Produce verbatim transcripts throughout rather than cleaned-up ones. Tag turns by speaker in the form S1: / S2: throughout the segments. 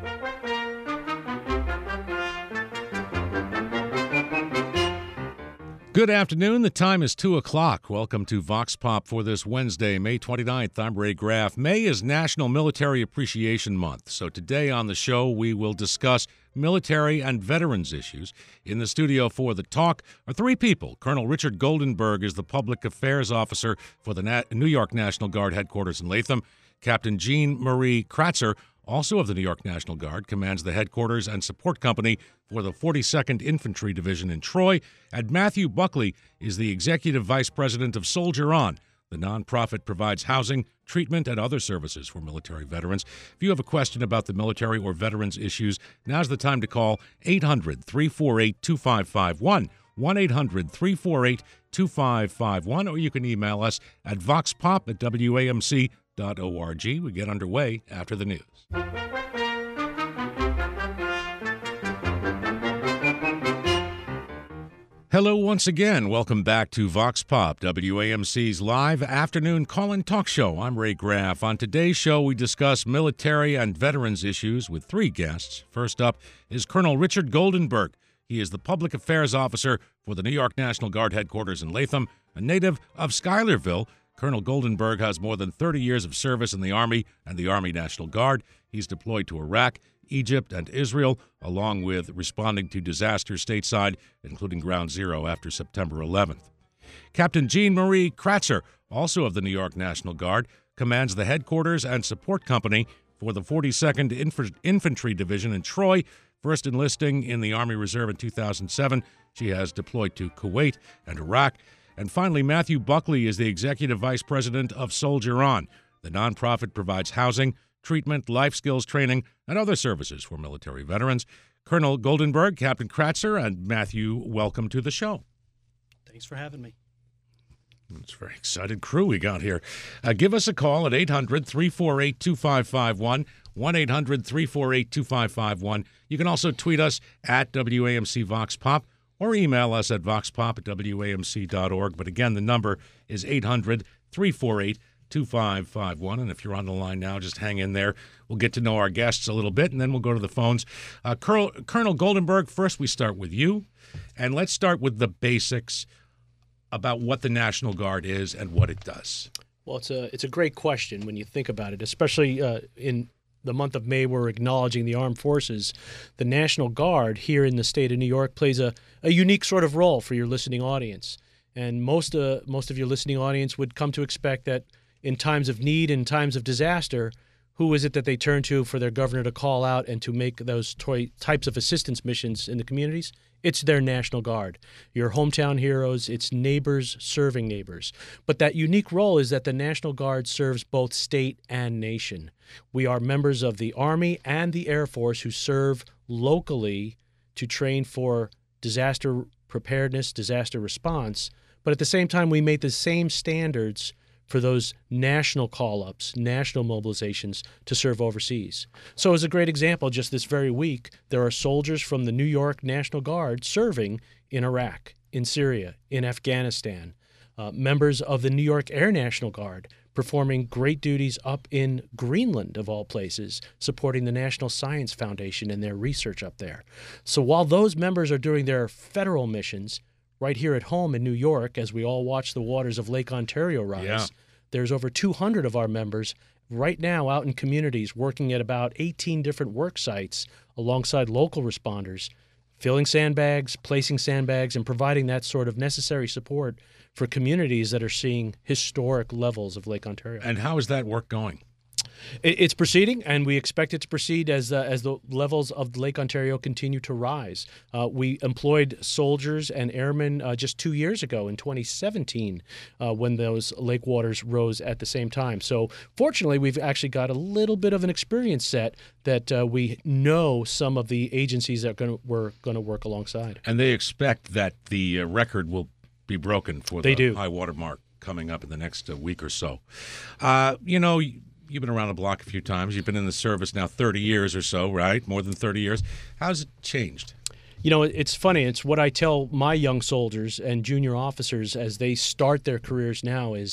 S1: Good afternoon. The time is two o'clock. Welcome to Vox Pop for this Wednesday, May twenty-ninth. I'm Ray Graff. May is National Military Appreciation Month, so today on the show we will discuss military and veterans issues. In the studio for the talk are three people. Colonel Richard Goldenberg is the Public Affairs Officer for the Na- New York National Guard headquarters in Latham. Captain Jean Marie Kratzer, also of the New York National Guard, commands the headquarters and support company for the forty-second Infantry Division in Troy. And Matthew Buckley is the Executive Vice President of Soldier On. The nonprofit provides housing, treatment, and other services for military veterans. If you have a question about the military or veterans issues, now's the time to call eight hundred, three four eight, two five five one, one eight hundred, three four eight, two five five one, or you can email us at voxpop at w a m c dot org. We get underway after the news. Hello once again. Welcome back to Vox Pop, W A M C's live afternoon call-in talk show. I'm Ray Graff. On today's show, we discuss military and veterans issues with three guests. First up is Colonel Richard Goldenberg. He is the Public Affairs Officer for the New York National Guard headquarters in Latham. A native of Schuylerville, Colonel Goldenberg has more than thirty years of service in the Army and the Army National Guard. He's deployed to Iraq, Egypt, and Israel, along with responding to disasters stateside, including Ground Zero after September eleventh. Captain Jean Marie Kratzer, also of the New York National Guard, commands the headquarters and support company for the forty-second Inf- Infantry Division in Troy. First enlisting in the Army Reserve in two thousand seven, she has deployed to Kuwait and Iraq. And finally, Matthew Buckley is the Executive Vice President of Soldier On. The nonprofit provides housing, treatment, life skills training, and other services for military veterans. Colonel Goldenberg, Captain Kratzer, and Matthew, welcome to the show.
S2: Thanks for having me.
S1: It's a very excited crew we got here. Uh, give us a call at eight hundred, three four eight, two five five one, one eight hundred, three four eight, two five five one. You can also tweet us at W A M C Vox Pop or email us at voxpop at w a m c dot org. But again, the number is eight hundred, three four eight, two five five one. And if you're on the line now, just hang in there. We'll get to know our guests a little bit, and then we'll go to the phones. Uh, Colonel, Colonel Goldenberg, first we start with you. And let's start with the basics about what the National Guard is and what it does.
S2: Well, it's a it's a great question when you think about it, especially uh, in the month of May. We're acknowledging the armed forces. The National Guard here in the state of New York plays a, a unique sort of role for your listening audience. And most, uh, most of your listening audience would come to expect that in times of need, in times of disaster, who is it that they turn to for their governor to call out and to make those toy, types of assistance missions in the communities? It's their National Guard, your hometown heroes, it's neighbors serving neighbors. But that unique role is that the National Guard serves both state and nation. We are members of the Army and the Air Force who serve locally to train for disaster preparedness, disaster response, but at the same time we meet the same standards for those national call-ups, national mobilizations to serve overseas. So as a great example, just this very week, there are soldiers from the New York National Guard serving in Iraq, in Syria, in Afghanistan, uh, members of the New York Air National Guard performing great duties up in Greenland, of all places, supporting the National Science Foundation and their research up there. So while those members are doing their federal missions, right here at home in New York, as we all watch the waters of Lake Ontario rise, yeah. There's over two hundred of our members right now out in communities working at about eighteen different work sites alongside local responders, filling sandbags, placing sandbags, and providing that sort of necessary support for communities that are seeing historic levels of Lake Ontario.
S1: And how is that work going?
S2: It's proceeding, and we expect it to proceed as uh, as the levels of Lake Ontario continue to rise. Uh, we employed soldiers and airmen uh, just two years ago in twenty seventeen uh, when those lake waters rose at the same time. So fortunately, we've actually got a little bit of an experience set that uh, we know some of the agencies that are gonna, we're going to work alongside.
S1: And they expect that the uh, record will be broken for
S2: they
S1: the
S2: do.
S1: high water mark coming up in the next uh, week or so. Uh, you know, you've been around the block a few times. You've been in the service now thirty years or so, right? More than thirty years. How's it changed?
S2: You know, it's funny. It's what I tell my young soldiers and junior officers as they start their careers now is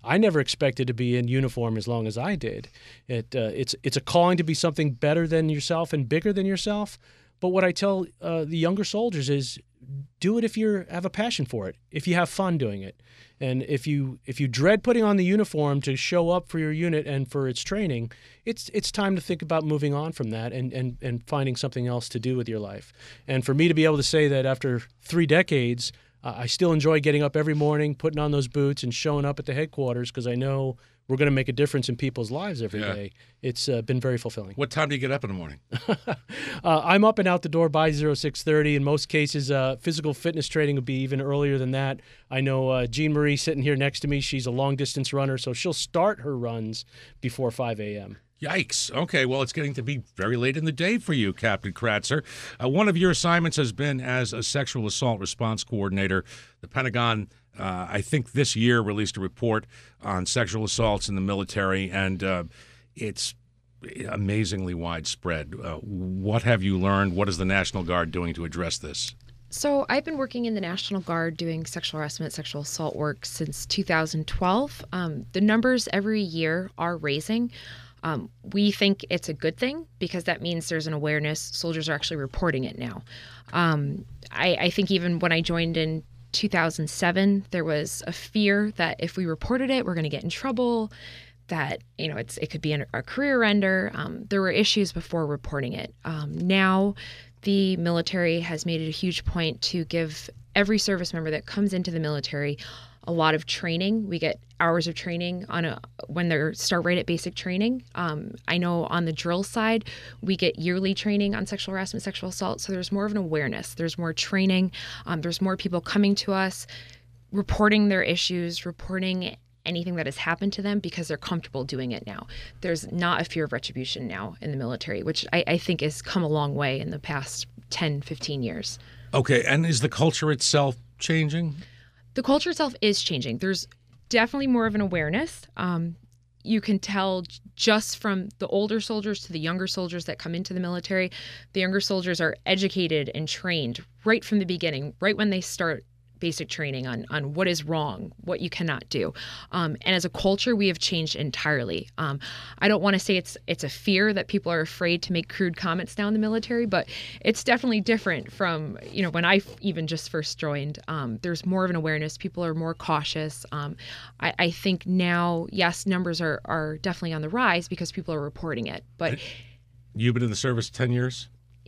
S2: I never expected to be in uniform as long as I did. It uh, it's it's a calling to be something better than yourself and bigger than yourself. But what I tell uh, the younger soldiers is, do it if you have a passion for it, if you have fun doing it. And if you if you dread putting on the uniform to show up for your unit and for its training, it's it's time to think about moving on from that and, and, and finding something else to do with your life. And for me to be able to say that after three decades, uh, I still enjoy getting up every morning, putting on those boots and showing up at the headquarters because I know we're going to make a difference in people's lives every
S1: yeah.
S2: day. It's uh, been very fulfilling.
S1: What time do you get up in the morning?
S2: uh, I'm up and out the door by oh six thirty. In most cases, uh, physical fitness training would be even earlier than that. I know uh, Jean Marie sitting here next to me. She's a long-distance runner, so she'll start her runs before five a.m.
S1: Yikes. Okay, well, it's getting to be very late in the day for you, Captain Kratzer. Uh, one of your assignments has been as a sexual assault response coordinator. The Pentagon, uh, I think this year, released a report on sexual assaults in the military, and uh, it's amazingly widespread. Uh, what have you learned? What is the National Guard doing to address this?
S3: So I've been working in the National Guard doing sexual harassment, sexual assault work since two thousand twelve. Um, the numbers every year are raising. Um, we think it's a good thing because that means there's an awareness. Soldiers are actually reporting it now. Um, I, I think even when I joined in two thousand seven, there was a fear that if we reported it, we're going to get in trouble, that, you know, it's it could be an, a career ender. Um, there were issues before reporting it. Um, now the military has made it a huge point to give every service member that comes into the military a lot of training. We get hours of training on a when they start right at basic training. Um, I know on the drill side, we get yearly training on sexual harassment, sexual assault. So there's more of an awareness. There's more training. Um, there's more people coming to us, reporting their issues, reporting anything that has happened to them because they're comfortable doing it now. There's not a fear of retribution now in the military, which I, I think has come a long way in the past ten, fifteen years.
S1: Okay, and is the culture itself changing?
S3: The culture itself is changing. There's definitely more of an awareness. Um, you can tell just from the older soldiers to the younger soldiers that come into the military. The younger soldiers are educated and trained right from the beginning, right when they start basic training on on what is wrong, what you cannot do. Um, and as a culture, we have changed entirely. Um, I don't want to say it's it's a fear that people are afraid to make crude comments now in the military, but it's definitely different from, you know, when I even just first joined. Um, there's more of an awareness. People are more cautious. Um, I, I think now, yes, numbers are, are definitely on the rise because people are reporting it. But
S1: you've been in the service ten years?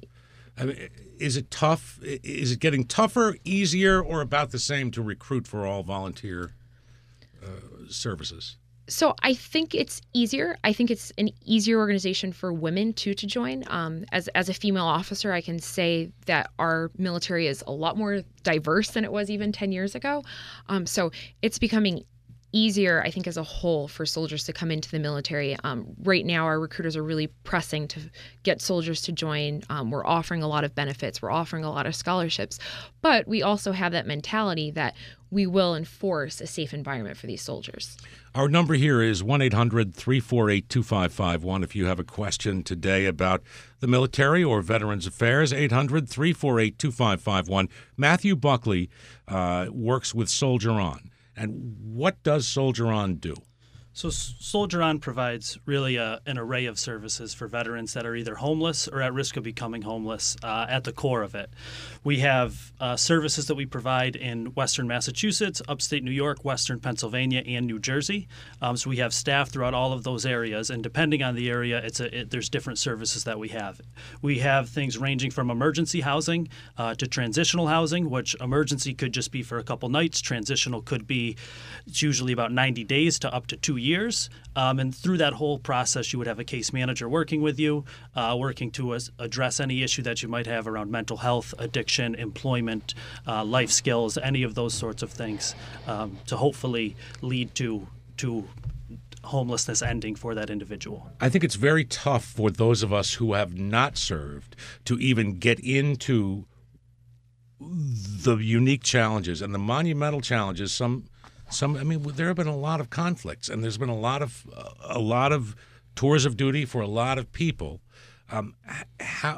S1: I mean, is it tough? Is it getting tougher, easier, or about the same to recruit for all volunteer uh, services?
S3: So I think it's easier. I think it's an easier organization for women too to join. Um, as as a female officer, I can say that our military is a lot more diverse than it was even ten years ago. Um, so it's becoming easier, I think, as a whole for soldiers to come into the military. Um, right now, our recruiters are really pressing to get soldiers to join. Um, we're offering a lot of benefits. We're offering a lot of scholarships. But we also have that mentality that we will enforce a safe environment for these soldiers.
S1: Our number here is one eight hundred three four eight two five five one. If you have a question today about the military or Veterans Affairs, eight hundred three four eight two five five one. Matthew Buckley uh, works with Soldier On. And what does Soldier On do?
S4: So Soldier On provides really a, an array of services for veterans that are either homeless or at risk of becoming homeless uh, at the core of it. We have uh, services that we provide in Western Massachusetts, upstate New York, Western Pennsylvania, and New Jersey. Um, so we have staff throughout all of those areas, and depending on the area, it's a, it, there's different services that we have. We have things ranging from emergency housing uh, to transitional housing, which emergency could just be for a couple nights. Transitional could be, it's usually about ninety days to up to two years. Um, and through that whole process, you would have a case manager working with you, uh, working to as- address any issue that you might have around mental health, addiction, employment, uh, life skills, any of those sorts of things, um, to hopefully lead to to homelessness ending for that individual.
S1: I think it's very tough for those of us who have not served to even get into the unique challenges and the monumental challenges. Some Some, I mean, there have been a lot of conflicts, and there's been a lot of a lot of tours of duty for a lot of people. Um, how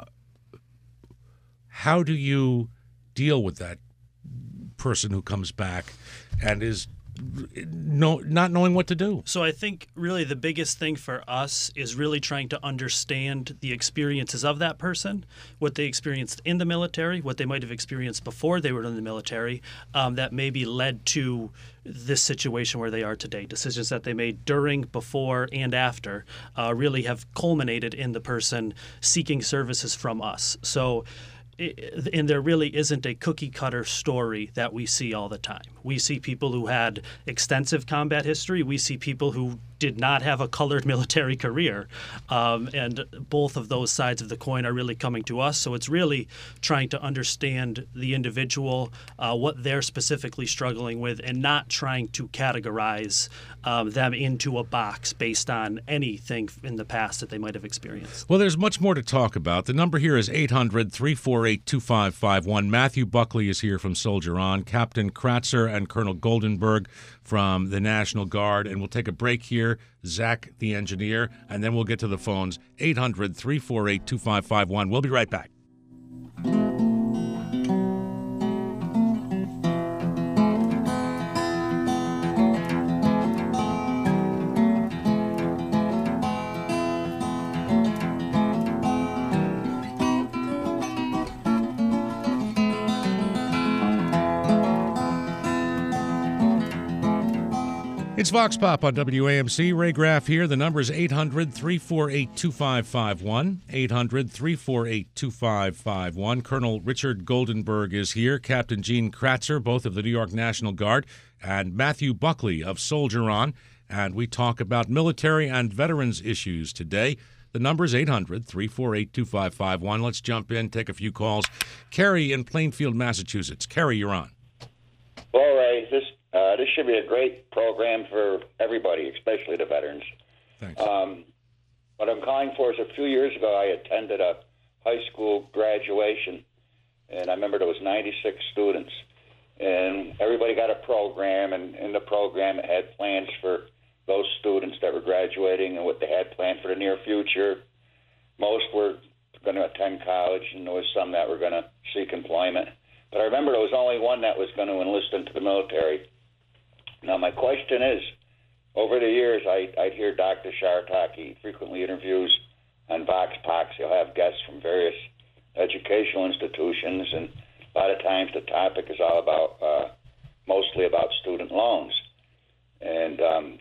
S1: how do you deal with that person who comes back and is no, not knowing what to do?
S4: So I think really the biggest thing for us is really trying to understand the experiences of that person, what they experienced in the military, what they might have experienced before they were in the military, um, that maybe led to this situation where they are today. Decisions that they made during, before, and after uh, really have culminated in the person seeking services from us. So and there really isn't a cookie cutter story that we see all the time. We see people who had extensive combat history. We see people who did not have a colored military career. Um, and both of those sides of the coin are really coming to us. So it's really trying to understand the individual, uh, what they're specifically struggling with, and not trying to categorize um, them into a box based on anything in the past that they might have experienced.
S1: Well, there's much more to talk about. The number here is eight hundred, three four eight, two five five one. Matthew Buckley is here from Soldier On, Captain Kratzer and Colonel Goldenberg from the National Guard. And we'll take a break here, Zach, the engineer, and then we'll get to the phones. eight hundred, three four eight, two five five one. We'll be right back. It's Vox Pop on W A M C. Ray Graff here. The number is eight hundred, three four eight, two five five one. eight hundred, three four eight, two five five one. Colonel Richard Goldenberg is here. Captain Gene Kratzer, both of the New York National Guard, and Matthew Buckley of Soldier On. And we talk about military and veterans issues today. The number is eight hundred, three four eight, two five five one. Let's jump in, take a few calls. Kerry in Plainfield, Massachusetts. Kerry, you're on.
S5: Well, Ray, this Uh, this should be a great program for everybody, especially the veterans.
S1: Thanks.
S5: Um, what I'm calling for is a few years ago I attended a high school graduation, and I remember there was ninety-six students. And everybody got a program, and in the program it had plans for those students that were graduating and what they had planned for the near future. Most were going to attend college, and there was some that were going to seek employment. But I remember there was only one that was going to enlist into the military. Now, my question is, over the years, I, I'd hear Doctor Shartok. He frequently interviews on Vox Pox. He'll have guests from various educational institutions, and a lot of times the topic is all about, uh, mostly about student loans. And um,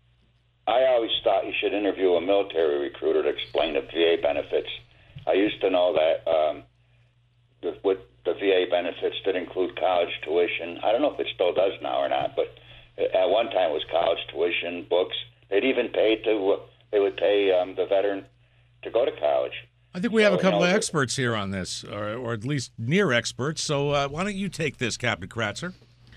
S5: I always thought you should interview a military recruiter to explain the V A benefits. I used to know that um, the, what the V A benefits did include college tuition. I don't know if it still does now or not, but at one time it was college tuition, books. They'd even pay to, they would pay um, the veteran to go to college.
S1: I think we have
S5: so,
S1: a couple
S5: you know,
S1: of experts here on this, or, or at least near experts. So uh, why don't you take this, Captain Kratzer?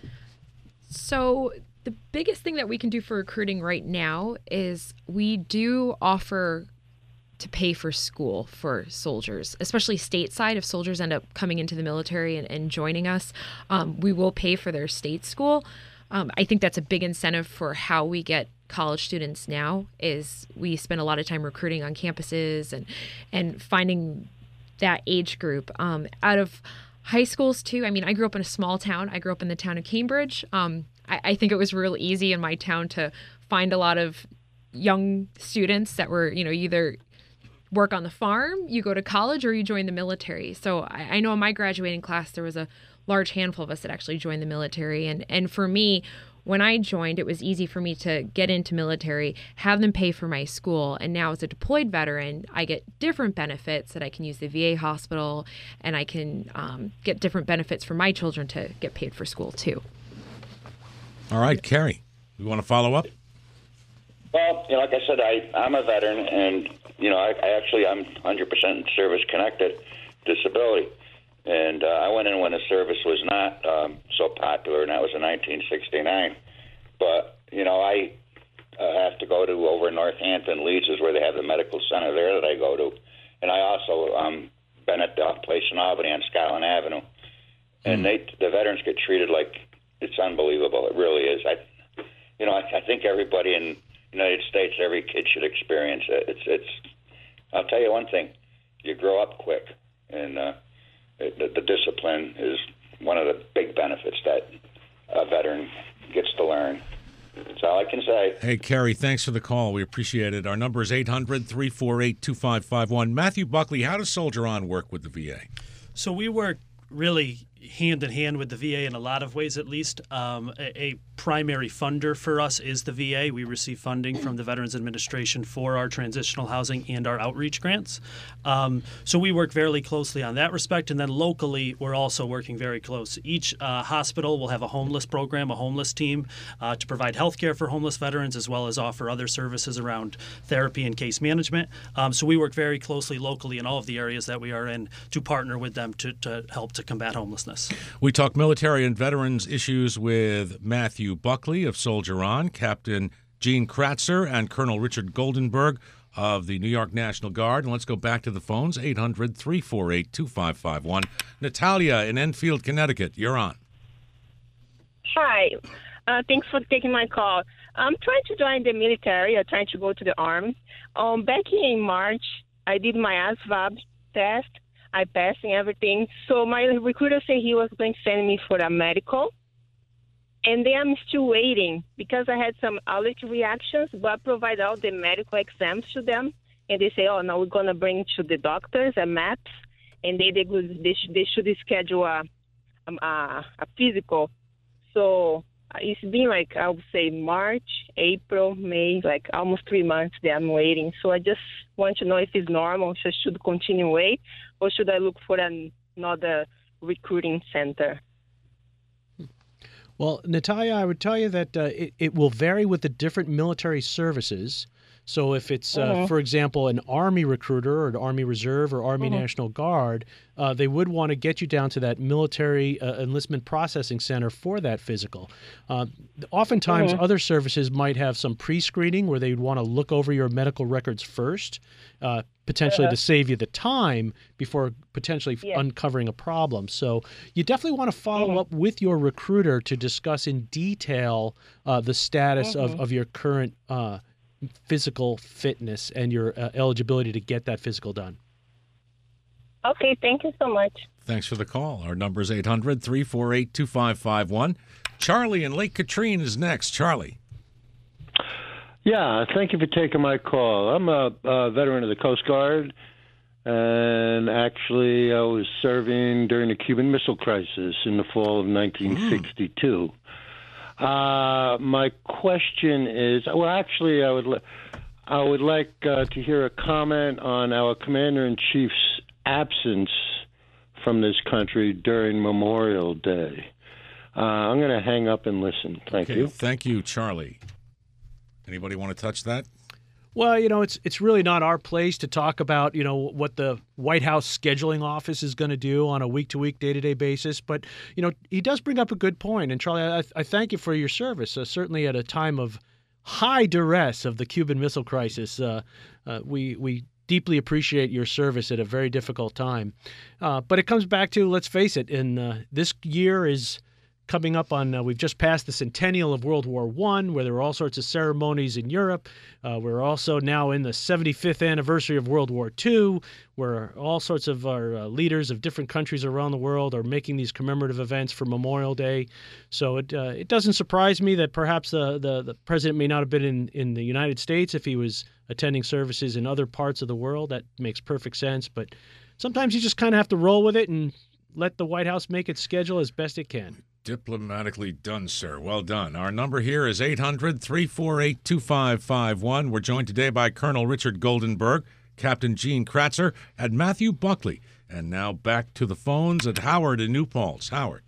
S3: So the biggest thing that we can do for recruiting right now is we do offer to pay for school for soldiers, especially stateside. If soldiers end up coming into the military and, and joining us, um, we will pay for their state school. Um, I think that's a big incentive for how we get college students now is we spend a lot of time recruiting on campuses and and finding that age group. Um, out of high schools too, I mean, I grew up in a small town. I grew up in the town of Cambridge. Um, I, I think it was real easy in my town to find a lot of young students that were, you know, either work on the farm, you go to college, or you join the military. So I, I know in my graduating class, there was a large handful of us that actually joined the military. And, and for me, when I joined, it was easy for me to get into military, have them pay for my school. And now as a deployed veteran, I get different benefits that I can use the V A hospital, and I can um, get different benefits for my children to get paid for school too.
S1: All right, Kerry, you want to follow up?
S5: Well, you know, like I said, I, I'm a veteran, and, you know, I, I actually, I'm one hundred percent service-connected disability. And uh, I went in when the service was not um, so popular, and that was in nineteen sixty-nine. But, you know, I uh, have to go to over Northampton, Leeds is where they have the medical center there that I go to. And I also um, been at the place in Albany on Scotland Avenue. And they, the veterans get treated like it's unbelievable. It really is. I, you know, I, I think everybody in the United States, every kid should experience it. It's, it's. I'll tell you one thing: you grow up quick, and uh, the, the discipline is one of the big benefits that a veteran gets to learn. That's all I can say.
S1: Hey, Kerry, thanks for the call. We appreciate it. Our number is eight hundred, three four eight, two five five one. Matthew Buckley, how does Soldier On work with the V A?
S4: So we work really hand in hand with the V A in a lot of ways, at least. Um, a, a primary funder for us is the V A. We receive funding from the Veterans Administration for our transitional housing and our outreach grants. Um, so we work very closely on that respect. And then locally, we're also working very close. Each uh, hospital will have a homeless program, a homeless team uh, to provide health care for homeless veterans, as well as offer other services around therapy and case management. Um, so we work very closely locally in all of the areas that we are in to partner with them to, to help to combat homelessness.
S1: We talk military and veterans issues with Matthew Buckley of Soldier On, Captain Gene Kratzer, and Colonel Richard Goldenberg of the New York National Guard. And let's go back to the phones, eight hundred, three four eight, two five five one. Natalia in Enfield, Connecticut, you're on.
S6: Hi. Uh, thanks for taking my call. I'm trying to join the military. I'm trying to go to the Army. Um, back in March, I did my A S V A B test. I passed and everything. So my recruiter said he was going to send me for a medical. And then I'm still waiting because I had some allergic reactions, but I provide all the medical exams to them. And they say, oh, now we're going to bring to the doctors a maps. And they, they, they, should, they should schedule a, a, a physical. So it's been like, I would say March, April, May, like almost three months that I'm waiting. So I just want to know if it's normal, so I should continue wait, or should I look for an, another recruiting center?
S2: Well, Natalia, I would tell you that uh, it, it will vary with the different military services. So if it's, uh, mm-hmm. for example, an Army recruiter or an Army Reserve or Army mm-hmm. National Guard, uh, they would want to get you down to that military uh, enlistment processing center for that physical. Uh, oftentimes, mm-hmm. other services might have some pre-screening where they'd want to look over your medical records first, uh, potentially uh-huh. to save you the time before potentially yeah. uncovering a problem. So you definitely want to follow mm-hmm. up with your recruiter to discuss in detail uh, the status mm-hmm. of, of your current uh physical fitness and your uh, eligibility to get that physical done.
S6: Okay, thank you so much.
S1: Thanks for the call. Our number is eight hundred, three four eight, two five five one. Charlie in Lake Katrine is next. Charlie.
S7: Yeah, thank you for taking my call. I'm a, a veteran of the Coast Guard, and actually I was serving during the Cuban Missile Crisis in the fall of nineteen sixty-two. Mm. Uh, my question is, well, actually, I would, li- I would like uh, to hear a comment on our Commander-in-Chief's absence from this country during Memorial Day. Uh, I'm going to hang up and listen. Thank
S1: okay,
S7: you.
S1: Thank you, Charlie. Anybody want to touch that?
S2: Well, you know, it's it's really not our place to talk about, you know, what the White House scheduling office is going to do on a week-to-week, day-to-day basis. But, you know, he does bring up a good point. And, Charlie, I, I thank you for your service. Uh, certainly at a time of high duress of the Cuban Missile Crisis, uh, uh, we we deeply appreciate your service at a very difficult time. Uh, but it comes back to, let's face it, in uh, this year is coming up on, uh, we've just passed the centennial of World War One, where there were all sorts of ceremonies in Europe. Uh, we're also now in the seventy-fifth anniversary of World War Two, where all sorts of our uh, leaders of different countries around the world are making these commemorative events for Memorial Day. So it uh, it doesn't surprise me that perhaps the, the, the president may not have been in, in the United States if he was attending services in other parts of the world. That makes perfect sense. But sometimes you just kind of have to roll with it and let the White House make its schedule as best it can.
S1: Diplomatically done, sir. Well done. Our number here is eight hundred, three four eight, two five five one. We're joined today by Colonel Richard Goldenberg, Captain Gene Kratzer, and Matthew Buckley. And now back to the phones at Howard in New Paltz. Howard.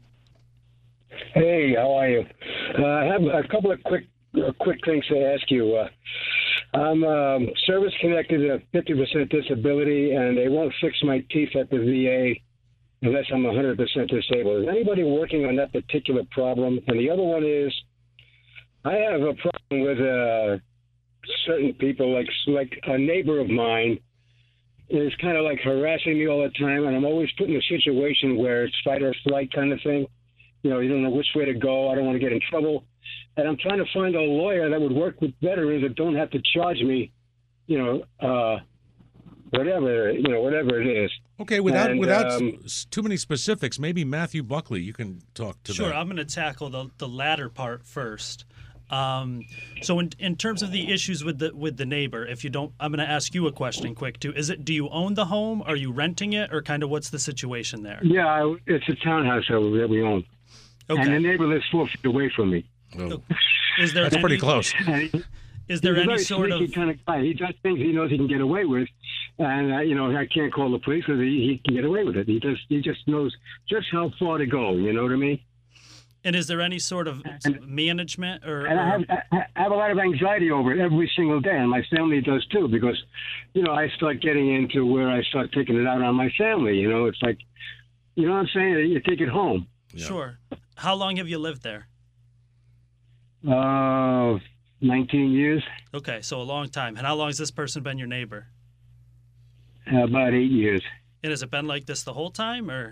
S8: Hey, how are you? Uh, I have a couple of quick uh, quick things to ask you. Uh, I'm um, service-connected at fifty percent disability, and they won't fix my teeth at the V A unless I'm one hundred percent disabled. Is anybody working on that particular problem? And the other one is, I have a problem with uh, certain people, like like a neighbor of mine is kind of like harassing me all the time, and I'm always put in a situation where it's fight or flight kind of thing. You know, you don't know which way to go. I don't want to get in trouble. And I'm trying to find a lawyer that would work with veterans that don't have to charge me, you know, uh, whatever you know, whatever it is.
S1: Okay, without
S8: And,
S1: without
S8: um,
S1: s- too many specifics, maybe Matthew Buckley, you can talk to
S4: Sure,
S1: that.
S4: I'm going to tackle the, the latter part first. Um, so in, in terms of the issues with the with the neighbor, if you don't, I'm going to ask you a question quick too. Is it, do you own the home? Are you renting it, or kind of what's the situation there?
S8: Yeah, I, it's a townhouse that we own,
S4: Okay.
S8: and the neighbor lives four feet away from me.
S1: Oh,
S4: Is there
S1: that's
S4: any,
S1: pretty close.
S8: And he,
S4: Is there
S8: he's a
S4: any
S8: very
S4: sort of
S8: sneaky kind of guy. He does things he knows he can get away with, and uh, you know I can't call the police because he, he can get away with it. He just he just knows just how far to go. You know what I mean?
S4: and is there any sort of
S8: And-
S4: management or,
S8: And I
S4: or
S8: have I I have a lot of anxiety over it every single day, and my family does too, because you know I start getting into where I start taking it out on my family. You know, it's like, you know what I'm saying? You take it home.
S1: Yeah.
S4: Sure. How long have you lived there?
S8: Uh, nineteen years,
S4: Okay, so a long time. And how long has this person been your neighbor?
S8: uh, about eight years.
S4: And has it been like this the whole time, or?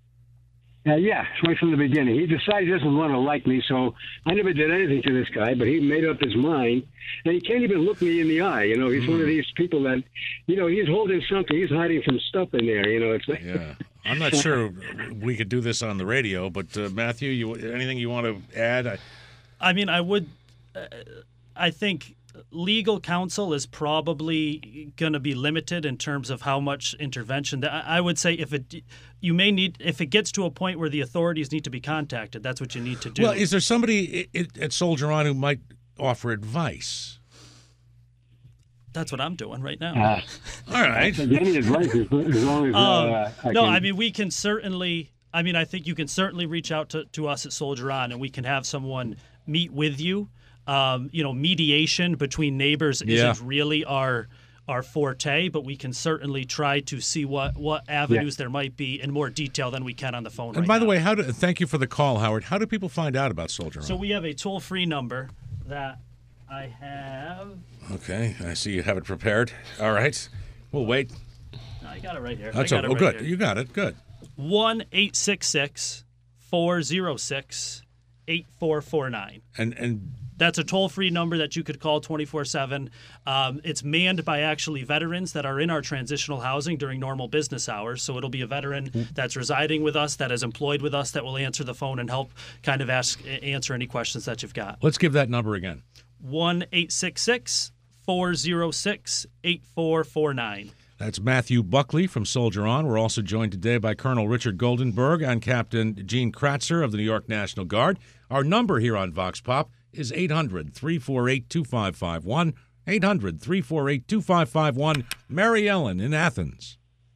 S8: Uh, yeah, right from the beginning. He decided he doesn't want to like me, so I never did anything to this guy, but he made up his mind, and he can't even look me in the eye. You know, he's one of these people that, you know, he's holding something. He's hiding some stuff in there, you know. It's like,
S1: Yeah, I'm not sure we could do this on the radio, but uh, Matthew, you anything you want to add? I,
S4: I mean, I would. Uh, I think legal counsel is probably going to be limited in terms of how much intervention. That I I would say if it, you may need if it gets to a point where the authorities need to be contacted, that's what you need to do.
S1: well, is there somebody i- i- at Soldier On who might offer advice?
S4: That's what I'm doing right now.
S8: uh,
S1: All right.
S8: any advice as, as long as uh,
S4: Um,
S8: I
S4: no,
S8: can.
S4: I mean we can certainly. I mean, I think you can certainly reach out to, to us at Soldier On, and we can have someone meet with you. Um, you know, mediation between neighbors
S1: Yeah.
S4: isn't really our our forte, but we can certainly try to see what, what avenues there might be in more detail than we can on the phone.
S1: And
S4: right
S1: by the
S4: now.
S1: way, how do thank you for the call, Howard. How do people find out about Soldier On?
S4: so we have a toll free number that I have.
S1: Okay, I see you have it prepared. All right, we'll wait.
S4: I got it right here.
S1: That's
S4: I got
S1: oh,
S4: it right
S1: good.
S4: here.
S1: You got it. Good.
S4: one eight six six, four zero six, eight four four nine.
S1: And and
S4: That's a toll-free number that you could call twenty-four seven. Um, it's manned by actually veterans that are in our transitional housing during normal business hours. So it'll be a veteran that's residing with us, that is employed with us, that will answer the phone and help kind of ask answer any questions that you've got.
S1: let's give that number again.
S4: one eight six six, four zero six, eight four four nine.
S1: That's Matthew Buckley from Soldier On. We're also joined today by Colonel Richard Goldenberg and Captain Gene Kratzer of the New York National Guard. Our number here on Vox Pop is eight hundred, three four eight, two five five one, eight hundred, three four eight, two five five one. Mary Ellen in Athens.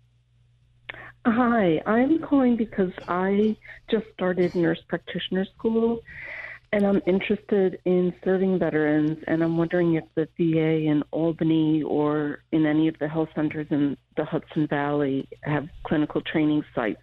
S9: Hi, I'm calling because I just started nurse practitioner school, and I'm interested in serving veterans, and I'm wondering if the V A in Albany or in any of the health centers in the Hudson Valley have clinical training sites.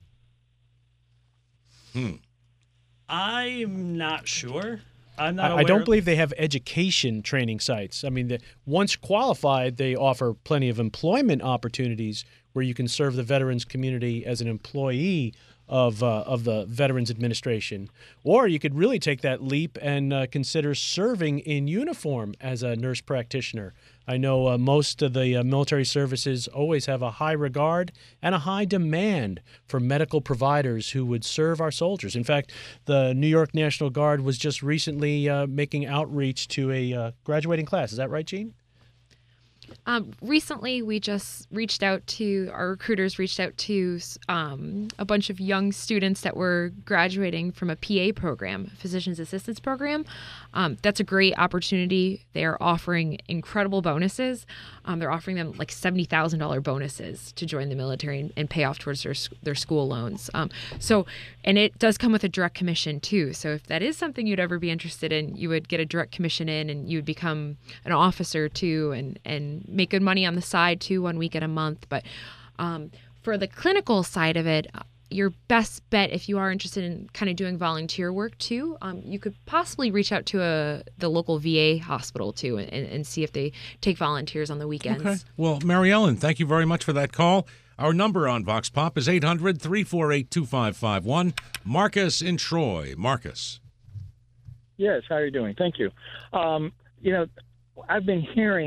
S1: Hmm.
S4: I'm not sure. I'm not
S2: I, I
S4: aware.
S2: don't believe they have education training sites. I mean, the, once qualified, they offer plenty of employment opportunities where you can serve the veterans community as an employee of uh, of the Veterans Administration, or you could really take that leap and uh, consider serving in uniform as a nurse practitioner. I know uh, most of the uh, military services always have a high regard and a high demand for medical providers who would serve our soldiers. In fact, the New York National Guard was just recently uh, making outreach to a uh, graduating class. Is that right, Gene?
S3: Um, recently, we just reached out to our recruiters, reached out to um, a bunch of young students that were graduating from a P A program, Physician's Assistance Program. Um, that's a great opportunity. They are offering incredible bonuses. Um, they're offering them like seventy thousand dollars bonuses to join the military and, and pay off towards their their school loans. Um, so, and it does come with a direct commission too. So if that is something you'd ever be interested in, you would get a direct commission in, and you would become an officer too, and and make good money on the side too, one week at a month. But um, for the clinical side of it, your best bet, if you are interested in kind of doing volunteer work too, um, you could possibly reach out to a the local V A hospital too, and, and see if they take volunteers on the weekends.
S1: Okay. Well, Mary Ellen, thank you very much for that call. Our number on Vox Pop is eight hundred, three four eight, two five five one. Marcus in Troy. Marcus.
S10: Yes, how are you doing? Thank you. Um, you know, I've been hearing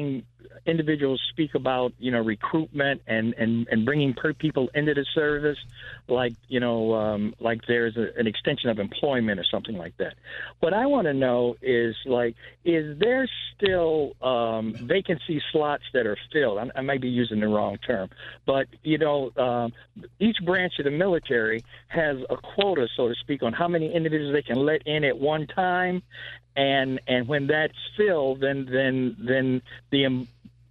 S10: individuals speak about, you know, recruitment and, and, and bringing per people into the service, like, you know, um, like there's a, an extension of employment or something like that. What I want to know is, like, is there still um, vacancy slots that are filled? I, I might be using the wrong term, but, you know, um, each branch of the military has a quota, so to speak, on how many individuals they can let in at one time. And and when that's filled, then then then the um,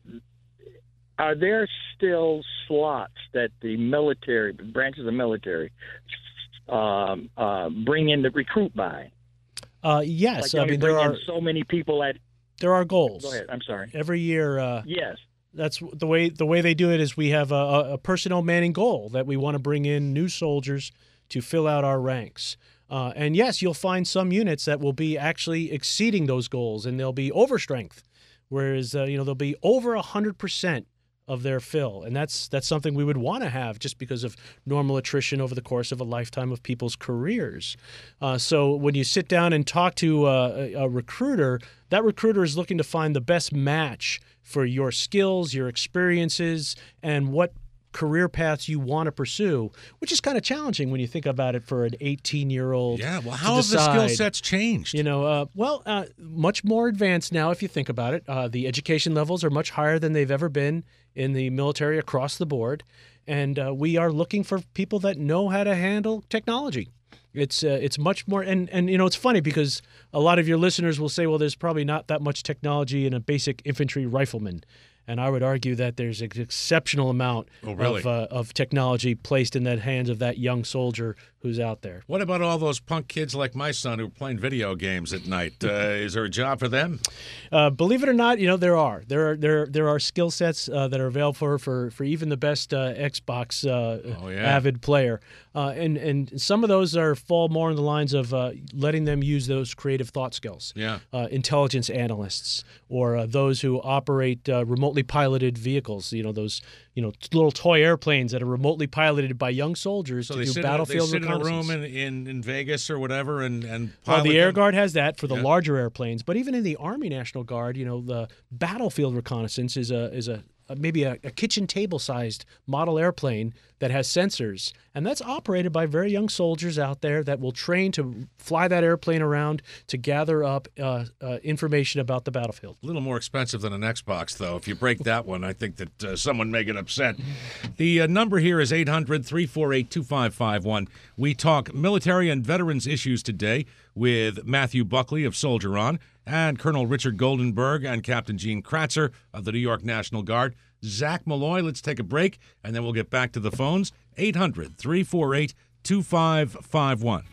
S10: are there still slots that the military branches of the military um, uh, bring in to recruit by?
S2: Uh, yes,
S10: like
S2: I mean
S10: bring
S2: there
S10: in
S2: are
S10: so many people at.
S2: There are goals.
S10: Go ahead. I'm sorry.
S2: Every year. Uh,
S10: yes.
S2: That's the way the way they do it is we have a, a personnel manning goal that we want to bring in new soldiers to fill out our ranks. Uh, and yes, you'll find some units that will be actually exceeding those goals, and they'll be overstrength, whereas uh, you know they'll be over a hundred percent of their fill, and that's that's something we would want to have just because of normal attrition over the course of a lifetime of people's careers. Uh, so when you sit down and talk to uh, a, a recruiter, that recruiter is looking to find the best match for your skills, your experiences, and what career paths you want to pursue, which is kind of challenging when you think about it for an eighteen-year-old.
S1: Yeah, well, how have the skill sets changed?
S2: You know, uh, well, uh, much more advanced now if you think about it. Uh, the education levels are much higher than they've ever been in the military across the board, and uh, we are looking for people that know how to handle technology. It's uh, it's much more, and, and you know, it's funny because a lot of your listeners will say, well, there's probably not that much technology in a basic infantry rifleman. And I would argue that there's an exceptional amount
S1: oh, really?
S2: of, uh, of technology placed in the hands of that young soldier who's out there.
S1: What about all those punk kids like my son who are playing video games at night? Uh, is there a job for them?
S2: Uh, believe it or not, you know there are there are there there are skill sets uh, that are available for for, for even the best uh, Xbox uh,
S1: oh, yeah.
S2: avid player, uh, and and some of those are fall more in the lines of uh, letting them use those creative thought skills.
S1: Yeah,
S2: uh, intelligence analysts or uh, those who operate uh, remotely piloted vehicles. You know those you know little toy airplanes that are remotely piloted by young soldiers
S1: so
S2: to
S1: they
S2: do
S1: sit
S2: battlefield
S1: in, they sit in a room in,
S2: reconnaissance.
S1: in, in Vegas or whatever and and
S2: well,
S1: pilot
S2: the Air
S1: them.
S2: Guard has that for the
S1: yeah.
S2: larger airplanes, but even in the Army National Guard, you know, the battlefield reconnaissance is a is a, a maybe a, a kitchen table sized model airplane that has sensors, and that's operated by very young soldiers out there that will train to fly that airplane around to gather up uh, uh, information about the battlefield.
S1: A little more expensive than an Xbox, though. If you break that one, I think that uh, someone may get upset. The uh, number here is eight hundred, three four eight, two five five one. We talk military and veterans issues today with Matthew Buckley of Soldier On and Colonel Richard Goldenberg and Captain Gene Kratzer of the New York National Guard. Zach Malloy, let's take a break, and then we'll get back to the phones. eight hundred, three four eight, two five five one.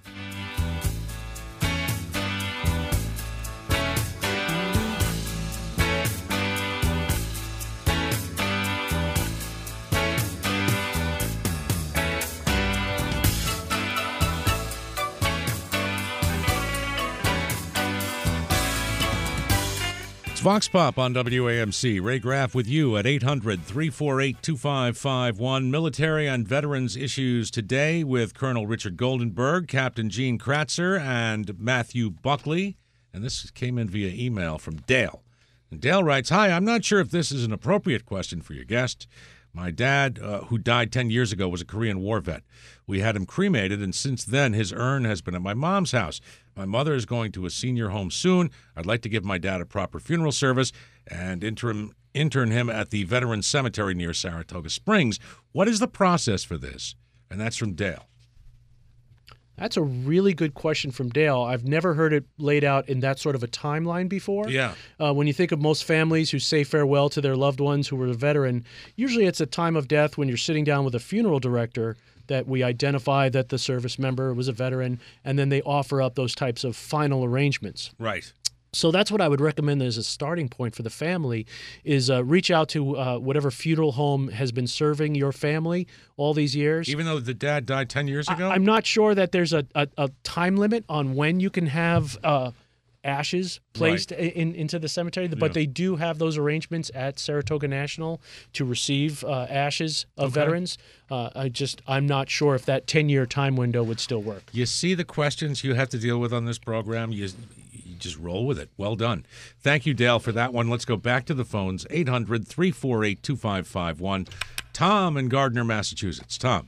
S1: Vox Pop on W A M C. Ray Graff with you at eight hundred, three four eight, two five five one. Military and veterans issues today with Colonel Richard Goldenberg, Captain Gene Kratzer, and Matthew Buckley. And this came in via email from Dale. And Dale writes, "Hi, I'm not sure if this is an appropriate question for your guest. My dad, uh, who died ten years ago, was a Korean War vet. We had him cremated, and since then his urn has been at my mom's house. My mother is going to a senior home soon. I'd like to give my dad a proper funeral service and interim, intern him at the Veterans Cemetery near Saratoga Springs. What is the process for this?" And that's from Dale.
S2: That's a really good question from Dale. I've never heard it laid out in that sort of a timeline before.
S1: Yeah.
S2: Uh, when you think of most families who say farewell to their loved ones who were a veteran, usually it's a time of death when you're sitting down with a funeral director that we identify that the service member was a veteran, and then they offer up those types of final arrangements.
S1: Right.
S2: So that's what I would recommend as a starting point for the family is uh, reach out to uh, whatever funeral home has been serving your family all these years.
S1: Even though the dad died ten years ago?
S2: I, I'm not sure that there's a, a, a time limit on when you can have uh, ashes placed
S1: Right.
S2: in, into the cemetery, but
S1: Yeah.
S2: they do have those arrangements at Saratoga National to receive uh, ashes of
S1: Okay.
S2: veterans. Uh, I just, I'm not sure if that ten-year time window would still work.
S1: You see the questions you have to deal with on this program? You, you just roll with it. Well done. Thank you, Dale, for that one. Let's go back to the phones. eight hundred, three four eight, two five five one. Tom in Gardner, Massachusetts. Tom.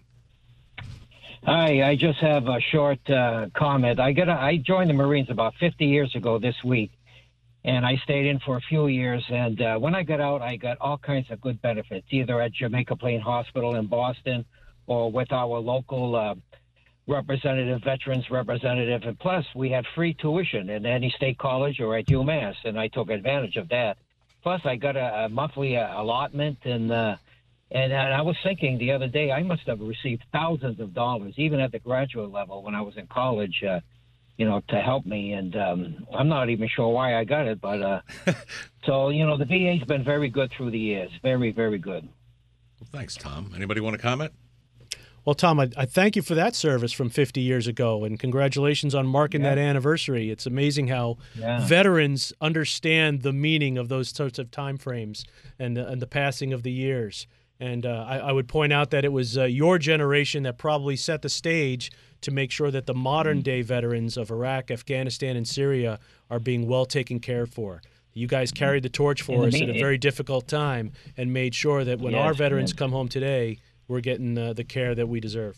S11: Hi, I just have a short uh, comment. I got a, I joined the Marines about fifty years ago this week, and I stayed in for a few years. And uh, when I got out, I got all kinds of good benefits, either at Jamaica Plain Hospital in Boston or with our local uh, representative, veterans representative. And plus, we had free tuition in any state college or at UMass, and I took advantage of that. Plus, I got a, a monthly uh, allotment, and uh, And, and I was thinking the other day, I must have received thousands of dollars, even at the graduate level when I was in college, uh, you know, to help me. And um, I'm not even sure why I got it. But uh, so, you know, the V A's been very good through the years. Very, very good.
S1: Well, thanks, Tom. Anybody want to comment?
S2: Well, Tom, I, I thank you for that service from fifty years ago, and congratulations on marking
S11: Yeah.
S2: that anniversary. It's amazing how
S11: Yeah.
S2: veterans understand the meaning of those sorts of time frames and, uh, and the passing of the years. And uh, I, I would point out that it was uh, your generation that probably set the stage to make sure that the modern-day veterans of Iraq, Afghanistan, and Syria are being well taken care for. You guys carried the torch for
S11: In
S2: us
S11: the
S2: at a
S11: mean-
S2: very difficult time and made sure that when
S11: Yes,
S2: our veterans
S11: yes.
S2: come home today, we're getting uh, the care that we deserve.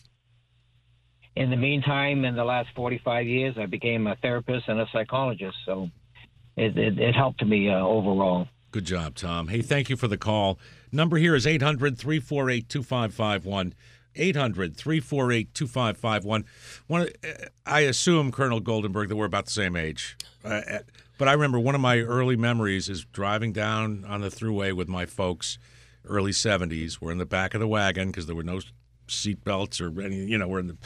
S11: In the meantime, in the last forty-five years, I became a therapist and a psychologist. So it, it, it helped me uh, overall.
S1: Good job, Tom. Hey, thank you for the call. Number here is eight hundred, three four eight, two five five one. eight hundred, three four eight, two five five one. One, I assume, Colonel Goldenberg, that we're about the same age. Uh, but I remember one of my early memories is driving down on the thruway with my folks, early seventies. We're in the back of the wagon because there were no seat belts or any, you know, we're in the,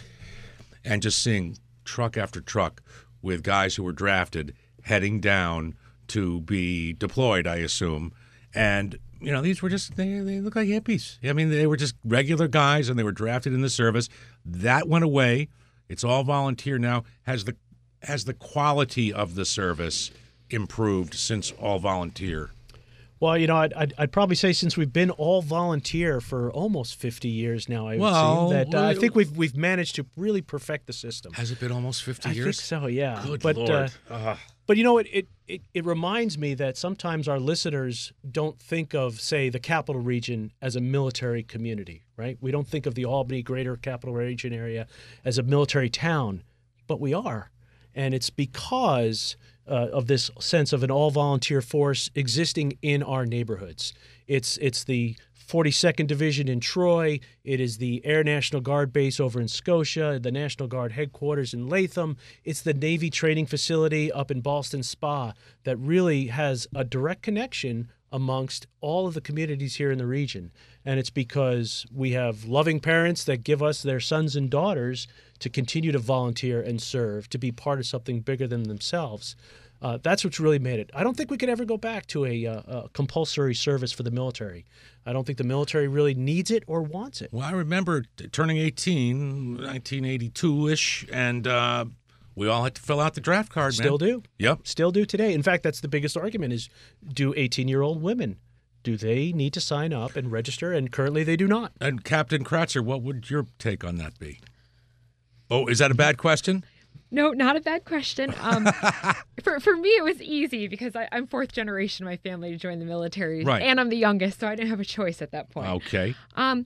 S1: and just seeing truck after truck with guys who were drafted heading down to be deployed, I assume. And, you know, these were just, they, they look like hippies. I mean, they were just regular guys and they were drafted in the service. That went away. It's all volunteer now. Has the has the quality of the service improved since all volunteer?
S2: Well, you know, I'd, I'd, I'd probably say since we've been all volunteer for almost fifty years now, I would
S1: Well,
S2: say that uh, I
S1: well-
S2: think we've we've managed to really perfect the system.
S1: Has it been almost fifty
S2: I
S1: years?
S2: think so, yeah.
S1: Good
S2: but,
S1: Lord.
S2: Uh,
S1: Ugh.
S2: but you know, it, it, it, it reminds me that sometimes our listeners don't think of, say, the capital region as a military community, right? We don't think of the Albany Greater Capital Region area as a military town, but we are. And it's because uh, of this sense of an all-volunteer force existing in our neighborhoods. It's it's the forty-second Division in Troy. It is the Air National Guard base over in Scotia, the National Guard headquarters in Latham. It's the Navy training facility up in Ballston Spa that really has a direct connection amongst all of the communities here in the region. And it's because we have loving parents that give us their sons and daughters to continue to volunteer and serve, to be part of something bigger than themselves. Uh, that's what's really made it. I don't think we could ever go back to a, uh, a compulsory service for the military. I don't think the military really needs it or wants it.
S1: Well, I remember t- turning eighteen, nineteen eighty-two-ish, and uh, we all had to fill out the draft card, man.
S2: Still do.
S1: Yep.
S2: Still do today. In fact, that's the biggest argument is, do eighteen-year-old women, do they need to sign up and register? And currently they do not.
S1: And Captain Kratzer, what would your take on that be? Oh, is that a bad question?
S3: No, not a bad question. Um, for for me, it was easy because I, I'm fourth generation in my family to join the military,
S1: Right.
S3: and I'm the youngest, so I didn't have a choice at that point.
S1: Okay.
S3: Um,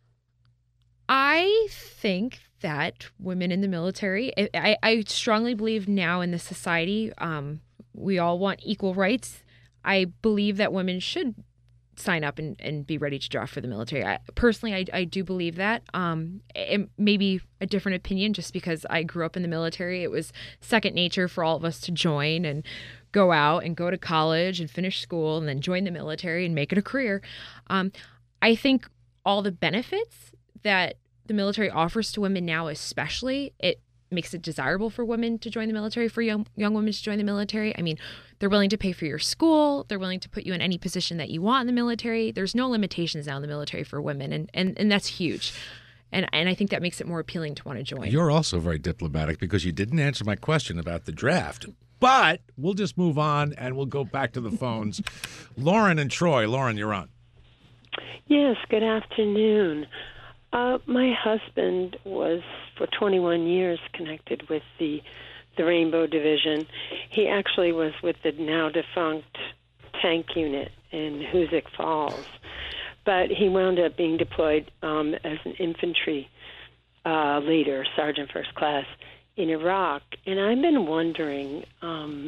S3: I think that women in the military, I, I, I strongly believe now in this society, um, we all want equal rights. I believe that women should sign up and, and be ready to draft for the military. I, personally, I, I do believe that. Um, it may be a different opinion just because I grew up in the military. It was second nature for all of us to join and go out and go to college and finish school and then join the military and make it a career. Um, I think all the benefits that the military offers to women now, especially, it makes it desirable for women to join the military, for young young women to join the military. I mean, they're willing to pay for your school. They're willing to put you in any position that you want in the military. There's no limitations now in the military for women, and and, and that's huge. And and I think that makes it more appealing to want to join.
S1: You're also very diplomatic because you didn't answer my question about the draft. But we'll just move on and we'll go back to the phones. Lauren and Troy. Lauren, you're on.
S12: Yes, good afternoon. Uh, my husband was for twenty-one years connected with the the Rainbow Division. He actually was with the now defunct tank unit in Hoosick Falls, but he wound up being deployed um, as an infantry uh, leader, sergeant first class, in Iraq. And I've been wondering, um,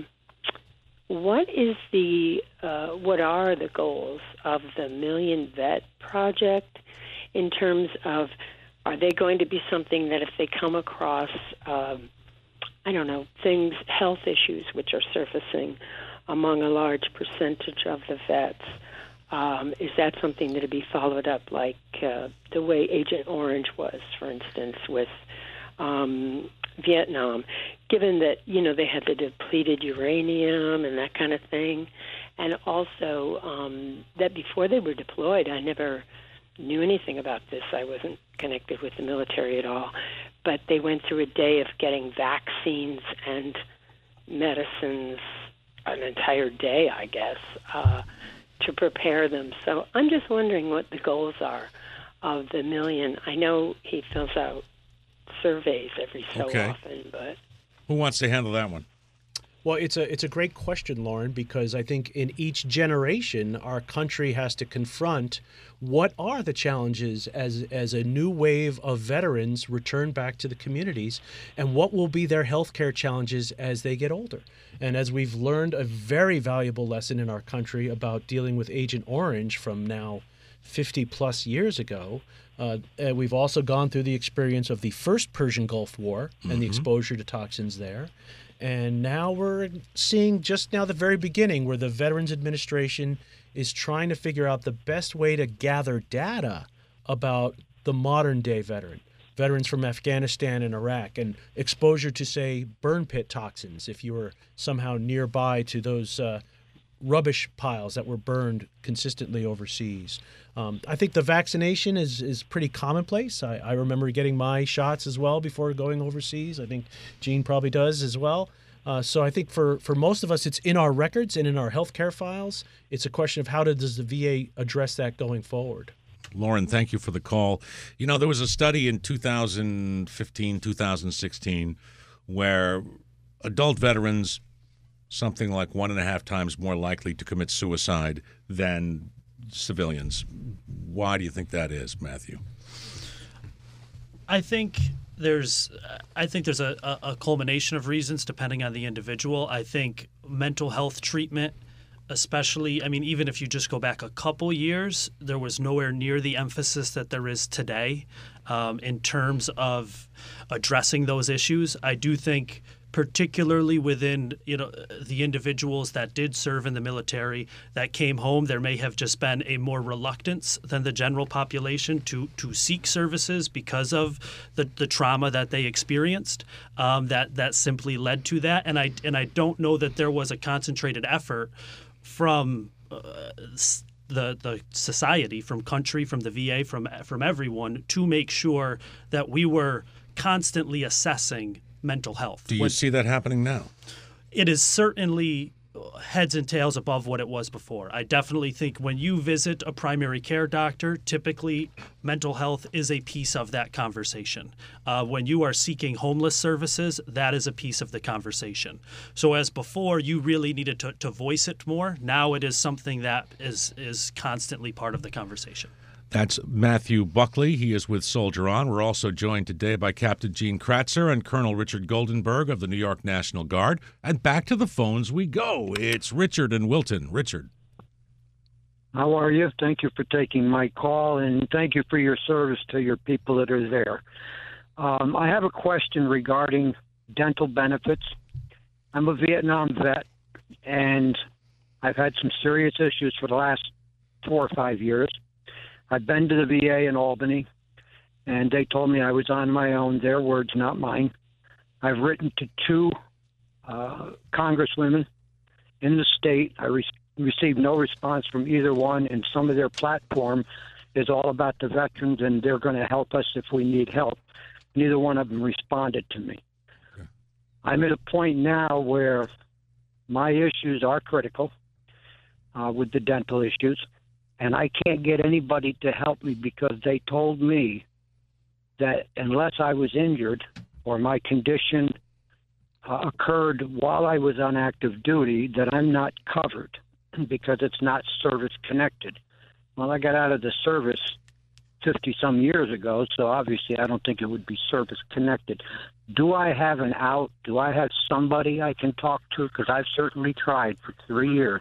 S12: what is the uh, what are the goals of the Million Vet Project in terms of, are they going to be something that if they come across, um, I don't know, things, health issues which are surfacing among a large percentage of the vets, um, is that something that would be followed up like uh, the way Agent Orange was, for instance, with um, Vietnam, given that, you know, they had the depleted uranium and that kind of thing, and also um, that before they were deployed, I never knew anything about this. I wasn't connected with the military at all, but they went through a day of getting vaccines and medicines, an entire day, I guess, uh, to prepare them. So I'm just wondering what the goals are of the Million. I know he fills out surveys every so
S1: Okay.
S12: often, but
S1: Who wants to handle that one?
S2: Well, it's a it's a great question, Lauren, because I think in each generation our country has to confront what are the challenges as as a new wave of veterans return back to the communities, and what will be their healthcare challenges as they get older. And as we've learned a very valuable lesson in our country about dealing with Agent Orange from now fifty plus years ago, uh, and we've also gone through the experience of the first Persian Gulf War and the
S1: Mhm.
S2: exposure to toxins there. And now we're seeing just now the very beginning where the Veterans Administration is trying to figure out the best way to gather data about the modern day veteran, veterans from Afghanistan and Iraq, and exposure to, say, burn pit toxins if you were somehow nearby to those uh, rubbish piles that were burned consistently overseas. Um, I think the vaccination is, is pretty commonplace. I, I remember getting my shots as well before going overseas. I think Gene probably does as well. Uh, so I think for, for most of us, it's in our records and in our healthcare files. It's a question of how does the V A address that going forward?
S1: Lauren, thank you for the call. You know, there was a study in two thousand fifteen, two thousand sixteen, where adult veterans, something like one and a half times more likely to commit suicide than civilians. Why do you think that is, Matthew?
S4: I think there's I think there's a, a culmination of reasons depending on the individual. I think mental health treatment, especially, I mean, even if you just go back a couple years, there was nowhere near the emphasis that there is today um, in terms of addressing those issues. I do think particularly within, you know, the individuals that did serve in the military that came home, there may have just been a more reluctance than the general population to to seek services because of the, the trauma that they experienced. Um, that that simply led to that, and I and I don't know that there was a concentrated effort from uh, the the society, from country, from the V A, from from everyone to make sure that we were constantly assessing mental health.
S1: Do you
S4: When-
S1: see that happening now?
S4: It is certainly heads and tails above what it was before. I definitely think when you visit a primary care doctor, typically mental health is a piece of that conversation. Uh, when you are seeking homeless services, that is a piece of the conversation. So as before, you really needed to, to voice it more. Now it is something that is is constantly part of the conversation.
S1: That's Matthew Buckley. He is with Soldier On. We're also joined today by Captain Gene Kratzer and Colonel Richard Goldenberg of the New York National Guard. And back to the phones we go. It's Richard and Wilton. Richard.
S13: How are you? Thank you for taking my call, and thank you for your service to your people that are there. Um, I have a question regarding dental benefits. I'm a Vietnam vet, and I've had some serious issues for the last four or five years. I've been to the V A in Albany, and they told me I was on my own. Their words, not mine. I've written to two uh, congresswomen in the state. I re- received no response from either one, and some of their platform is all about the veterans, and they're going to help us if we need help. Neither one of them responded to me. Okay. I'm at a point now where my issues are critical uh, with the dental issues. And I can't get anybody to help me because they told me that unless I was injured or my condition uh, occurred while I was on active duty that I'm not covered because it's not service connected. Well, I got out of the service fifty some years ago, so obviously I don't think it would be service connected. Do I have an out? Do I have somebody I can talk to? Because I've certainly tried for three years.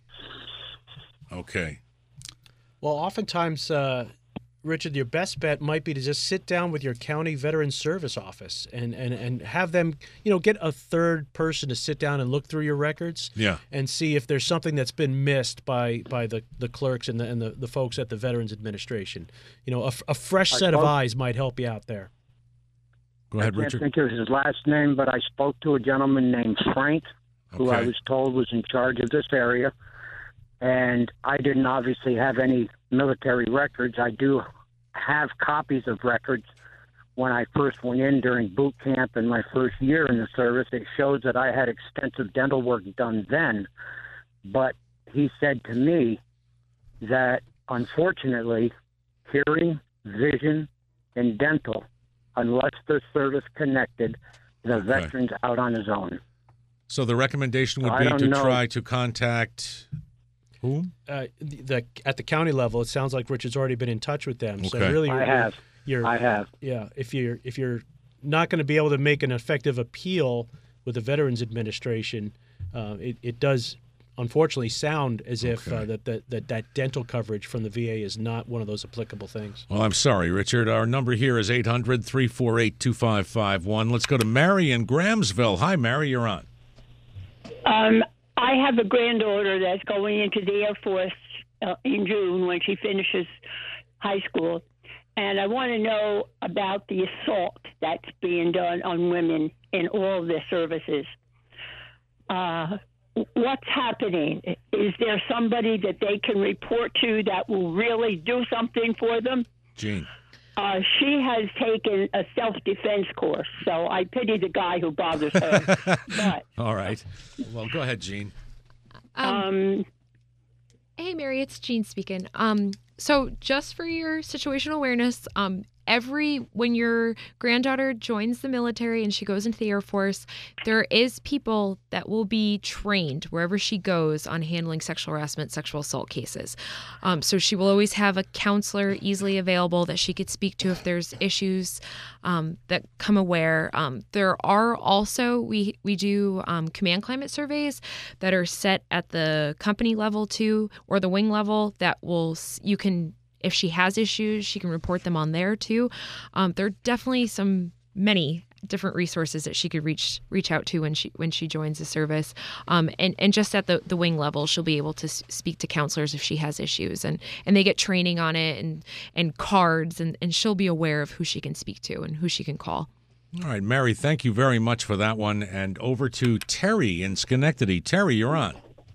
S1: Okay.
S2: Well, oftentimes, uh, Richard, your best bet might be to just sit down with your county veteran service office and, and, and have them, you know, get a third person to sit down and look through your records
S1: Yeah.
S2: and see if there's something that's been missed by, by the, the clerks and the and the, the folks at the Veterans Administration. You know, a, a fresh set of eyes might help you out there.
S1: Go ahead,
S13: I can't
S1: Richard.
S13: think of his last name, but I spoke to a gentleman named Frank, who I
S1: Okay.
S13: was told was in charge of this area. And I didn't obviously have any military records. I do have copies of records when I first went in during boot camp in my first year in the service. It shows that I had extensive dental work done then. But he said to me that, unfortunately, hearing, vision, and dental, unless they're service connected, the
S1: Okay.
S13: veteran's out on his own.
S1: So the recommendation would
S13: I
S1: be
S13: don't
S1: to
S13: know.
S1: try to contact whom?
S2: Uh, the, the at the county level, it sounds like Richard's already been in touch with them. So
S1: Okay.
S2: really,
S13: I
S2: you're,
S13: have.
S2: You're,
S13: I have.
S2: Yeah, if you're if you're not going to be able to make an effective appeal with the Veterans Administration, uh, it it does unfortunately sound as if uh, that, that that that dental coverage from the V A is not one of those applicable things.
S1: Well, I'm sorry, Richard. Our number here is eight hundred, three four eight, two five five one. Let's go to Mary in Grahamsville. Hi, Mary. You're on.
S14: Um, I have a granddaughter that's going into the Air Force uh, in June when she finishes high school. And I want to know about the assault that's being done on women in all of their services. Uh, what's happening? Is there somebody that they can report to that will really do something for them?
S1: Gene.
S14: Uh, she has taken a self-defense course, so I pity the guy who bothers her. But
S1: All right. Well, go ahead, Gene.
S3: Um, hey, Mary, it's Jean speaking. Um, so just for your situational awareness, um, every when your granddaughter joins the military and she goes into the Air Force, there is people that will be trained wherever she goes on handling sexual harassment, sexual assault cases. Um, so she will always have a counselor easily available that she could speak to if there's issues um, that come aware. Um, there are also, we, we do um, command climate surveys that are set at the company level too, or the wing level that will, you can, if she has issues, she can report them on there too. Um, there are definitely some many different resources that she could reach reach out to when she when she joins the service. Um, and and just at the, the wing level, she'll be able to s- speak to counselors if she has issues, and and they get training on it and and cards, and and she'll be aware of who she can speak to and who she can call.
S1: All right, Mary, thank you very much for that one. And over to Terry in Schenectady. Terry, you're on.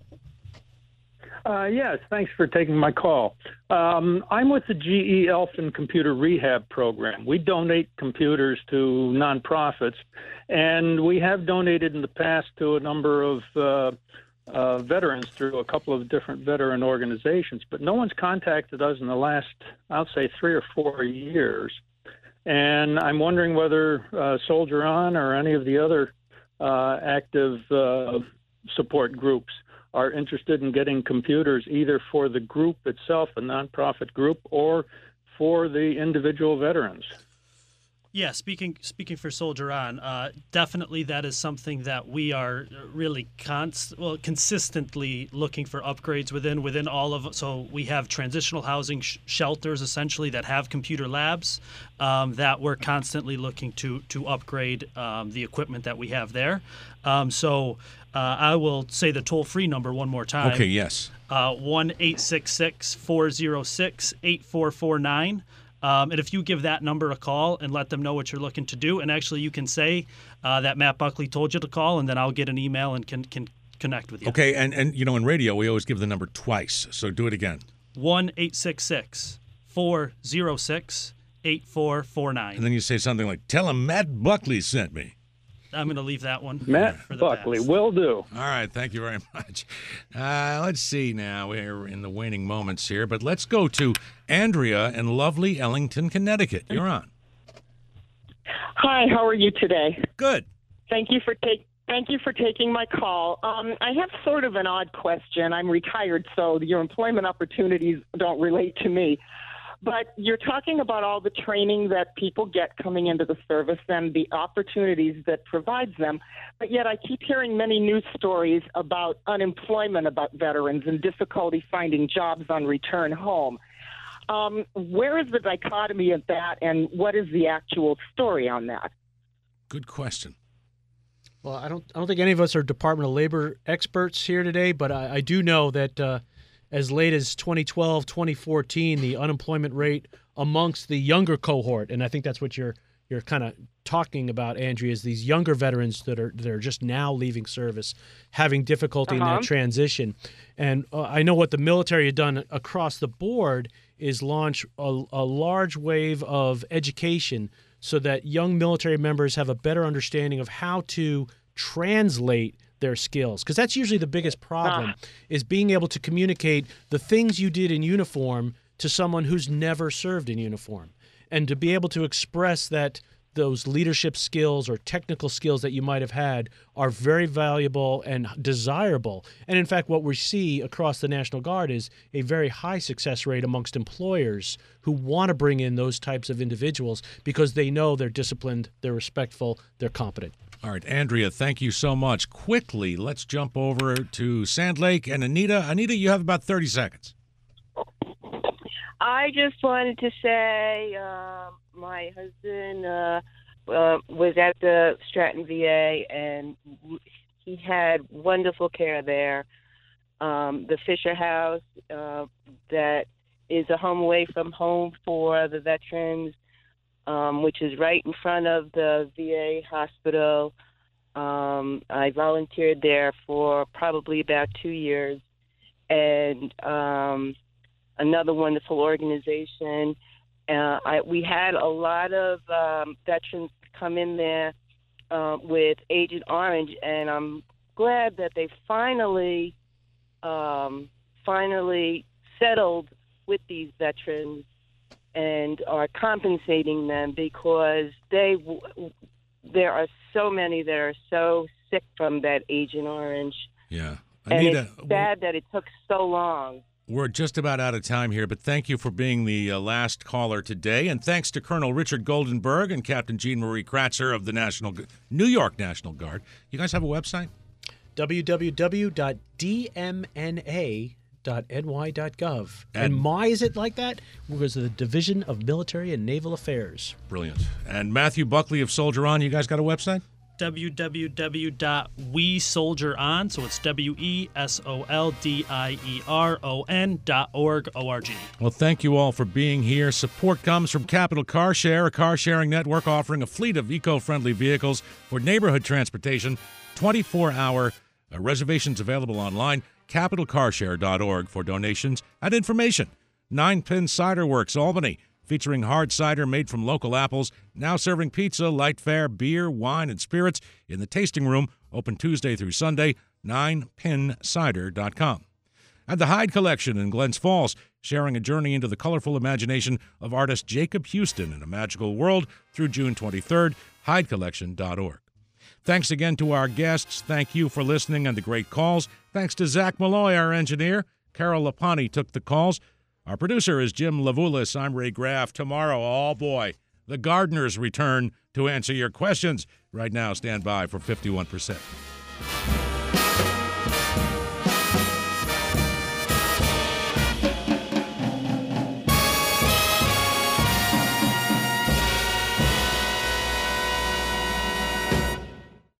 S15: Uh, yes, thanks for taking my call. Um, I'm with the G E Elfin Computer Rehab Program. We donate computers to nonprofits, and we have donated in the past to a number of uh, uh, veterans through a couple of different veteran organizations, but no one's contacted us in the last, I'll say, three or four years. And I'm wondering whether uh, Soldier On or any of the other uh, active uh, support groups are interested in getting computers either for the group itself, a nonprofit group, or for the individual veterans.
S4: Yeah, speaking speaking for Soldier On, uh, definitely that is something that we are really const- well, consistently looking for upgrades within within all of. So we have transitional housing sh- shelters essentially that have computer labs um, that we're constantly looking to to upgrade um, the equipment that we have there. Um, so uh, I will say the toll free number one more time.
S1: Okay, yes.
S4: Uh, one eight six six four zero six eight four four nine. Um, and if you give that number a call and let them know what you're looking to do, and actually you can say uh, that Matt Buckley told you to call, and then I'll get an email and can, can connect with you.
S1: Okay, and, and you know, in radio, we always give the number twice, so do it again.
S4: one eight six six four zero six eight four four nine.
S1: And then you say something like, tell him Matt Buckley sent me.
S4: I'm going to leave that one.
S15: Matt
S4: for the
S15: Buckley,
S4: past.
S15: will do.
S1: All right, thank you very much. Uh, let's see now. We're in the waning moments here, but let's go to Andrea in lovely Ellington, Connecticut. You're on.
S16: Hi, how are you today?
S1: Good.
S16: Thank you for take, Thank you for taking my call. Um, I have sort of an odd question. I'm retired, so your employment opportunities don't relate to me. But you're talking about all the training that people get coming into the service and the opportunities that provides them. But yet I keep hearing many news stories about unemployment about veterans and difficulty finding jobs on return home. Um, where is the dichotomy of that, and what is the actual story on that?
S1: Good question.
S2: Well, I don't I don't think any of us are Department of Labor experts here today, but I, I do know that uh, as late as twenty twelve, twenty fourteen, the unemployment rate amongst the younger cohort, and I think that's what you're you're kind of talking about, Andrea, is these younger veterans that are that are just now leaving service, having difficulty
S16: Uh-huh.
S2: in that transition. And uh, I know what the military had done across the board is launch a, a large wave of education so that young military members have a better understanding of how to translate their skills. Because that's usually the biggest problem, is being able to communicate the things you did in uniform to someone who's never served in uniform. And to be able to express that those leadership skills or technical skills that you might have had are very valuable and desirable. And in fact, what we see across the National Guard is a very high success rate amongst employers who want to bring in those types of individuals because they know they're disciplined, they're respectful, they're competent.
S1: All right, Andrea, thank you so much. Quickly, let's jump over to Sand Lake and Anita. Anita, you have about thirty seconds.
S17: I just wanted to say uh, my husband uh, uh, was at the Stratton V A, and he had wonderful care there. Um, the Fisher House, uh, that is a home away from home for the veterans, um, which is right in front of the V A hospital. Um, I volunteered there for probably about two years, and um, another wonderful organization. Uh, I, we had a lot of um, veterans come in there uh, with Agent Orange, and I'm glad that they finally, um, finally settled with these veterans and are compensating them, because they, there are so many that are so sick from that Agent Orange.
S1: Yeah.
S17: And
S1: Anita,
S17: it's sad that it took so long.
S1: we're just about out of time here, but thank you for being the uh, last caller today. And thanks to Colonel Richard Goldenberg and Captain Jean Marie Kratzer of the National Gu- New York National Guard. You guys have a website?
S2: w w w dot d m n a dot n y dot gov. And,
S1: And-
S2: why is it like that? Because of the Division of Military and Naval Affairs.
S1: Brilliant. And Matthew Buckley of Soldier On, you guys got a website?
S4: w w w dot we soldier on, so it's W E S O L D I E R O N dot org, O R G.
S1: Well, thank you all for being here. Support comes from Capital Car Share, a car-sharing network offering a fleet of eco-friendly vehicles for neighborhood transportation, twenty-four hour uh, reservations available online, capital car share dot org for donations and information. Nine Pin Cider Works, Albany, featuring hard cider made from local apples, now serving pizza, light fare, beer, wine, and spirits in the tasting room, open Tuesday through Sunday, nine pin cider dot com. And the Hyde Collection in Glens Falls, sharing a journey into the colorful imagination of artist Jacob Houston in a magical world through June twenty-third, hyde collection dot org. Thanks again to our guests. Thank you for listening and the great calls. Thanks to Zach Malloy, our engineer. Carol Lapani took the calls. Our producer is Jim Lavulis. I'm Ray Graff. Tomorrow, oh boy, the Gardeners return to answer your questions. Right now, stand by for fifty-one percent.